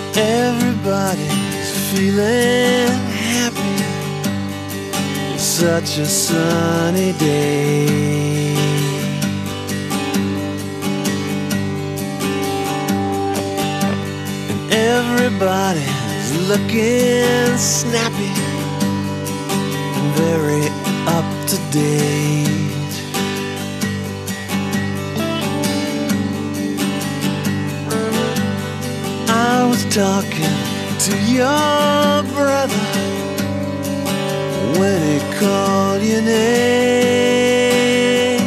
Everybody's feeling happy. It's such a sunny day. And everybody's looking snappy and very up to date. I was talking to your brother when he called your name.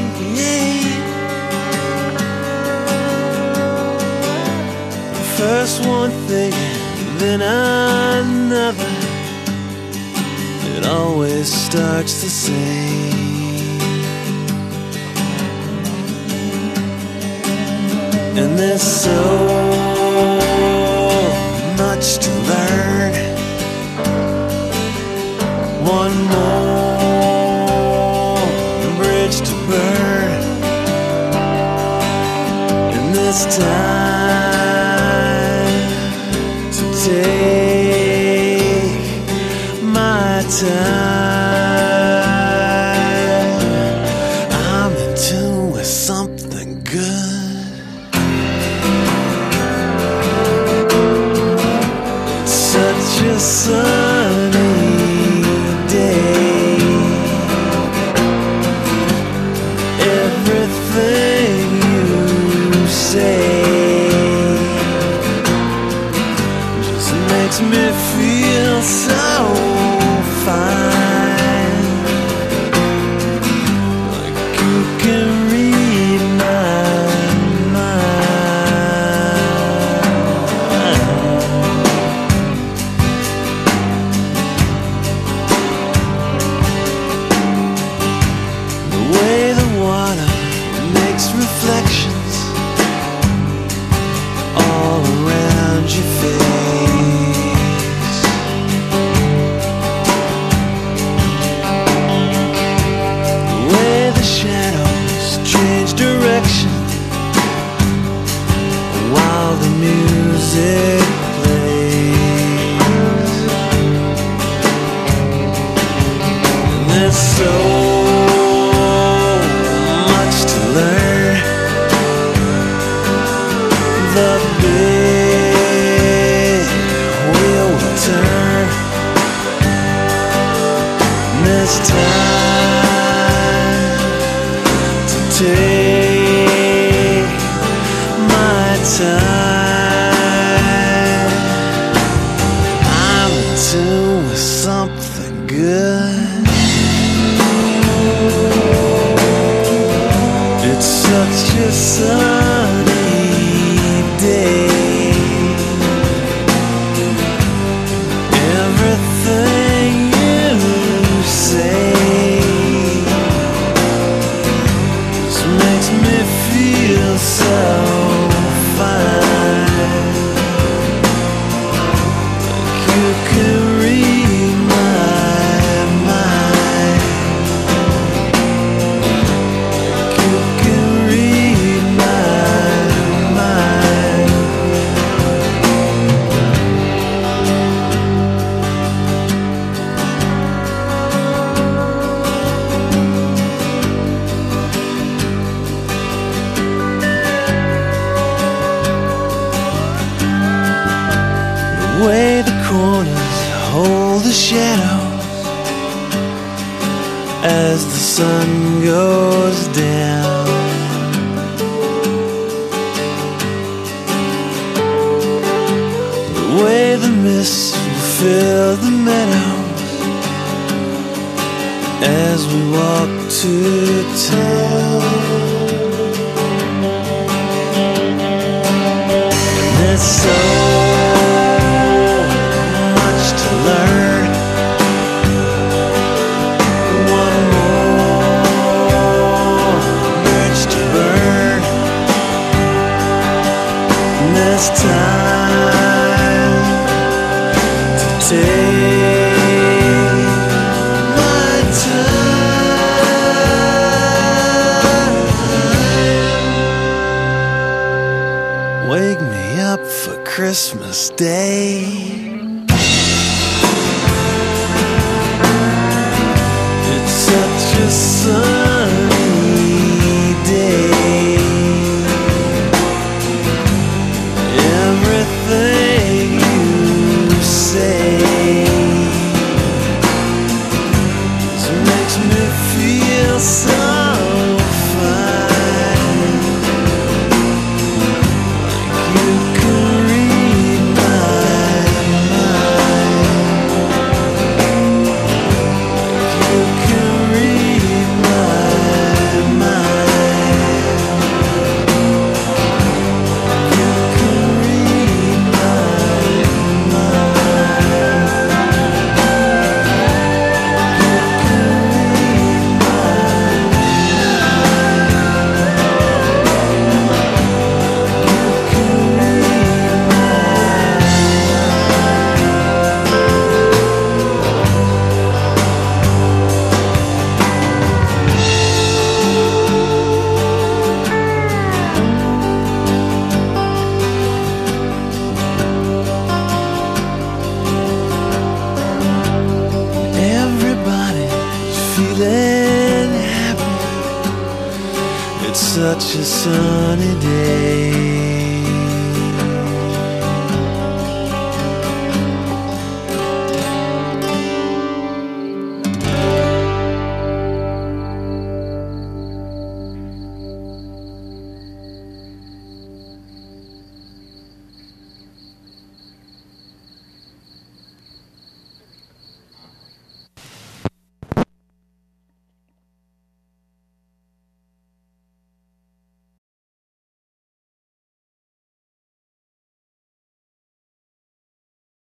First one thing, then another. It always starts the same. And there's so much to learn. One more bridge to burn. And this time to take my time. I'm in tune with something good. Such a sunny day. Everything you say just makes me feel so fine. Like you can read my mind. The way the water makes reflections all around your face. The way the shadows change direction while the music plays. And there's so much to learn. The big wheel will turn. And there's time to take my time. I'm in tune with something good. It's such a sunny day. Everything you say just makes me feel so fine. Like you can read my mind. Like you can read my mind. The way the corners hold the shadows as the sun goes down. The way the mist will fill the meadows as we walk to town. And there's so much to learn. One more bridge to burn. And there's time to take my time. Wake me up for Christmas Day. It's such a sunny day. Everything you say makes me feel so fine. Like you can read my mind. Like you can read my mind. You can read my mind. Everybody's feeling happy. It's such a sunny day.